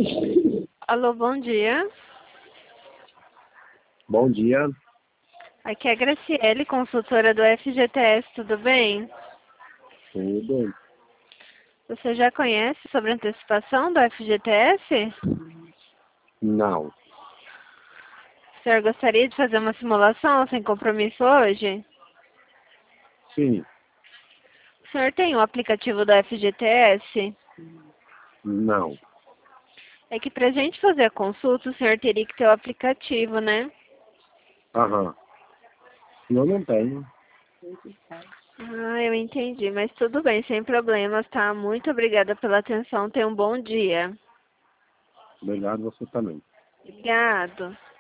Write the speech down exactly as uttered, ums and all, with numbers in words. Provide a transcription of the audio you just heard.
Alô, bom dia. Bom dia, Aqui é a Graciele, consultora do F G T S, tudo bem? tudo? Você já conhece sobre a antecipação do F G T S? Não, O senhor gostaria de fazer uma simulação sem compromisso hoje? sim, O senhor tem o aplicativo do F G T S? não, É que pra gente fazer a consulta, o senhor teria que ter o aplicativo, né? aham. Eu não tenho. Ah, eu entendi, mas tudo bem, sem problemas, tá? Muito obrigada pela atenção, tenha um bom dia. Obrigado, você também. Obrigado.